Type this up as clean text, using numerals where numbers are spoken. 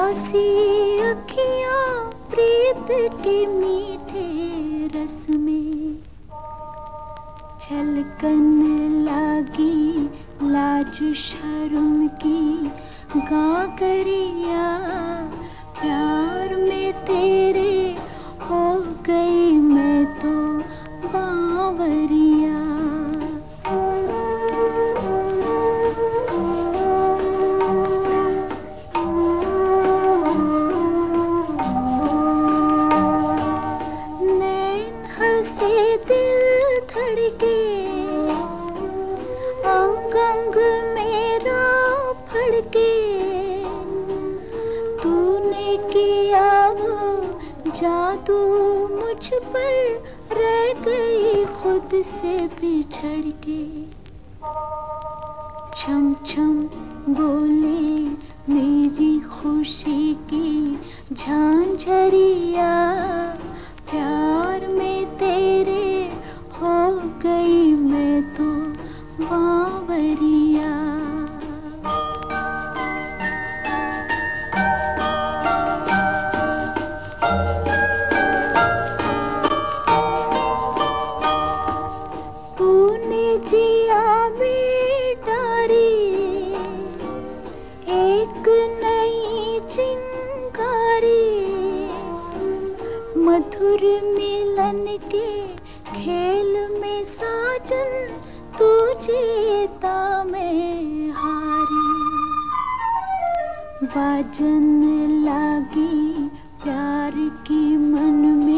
प्यासी अखियां प्रीत के मीठे रस में छलकन लागी लाज शर्म की गागरिया। प्यार में तेरे हो गई मैं तो बावरिया। नैन हंसे दिल धड़के अंग अंग मेरा फड़के। तूने किया वो जादू मुझ पर रह गई खुद से बिछड़ के। छम छम बोले मेरी खुशी की झांझरिया। प्यार में तेरे हो गई मैं तो बावरिया। तूने जिया में डारी एक नई चिंगारी। मधुर मिलन के खेल में साजन तू जीता मैं हारी। बाजन लागी प्यार की मन में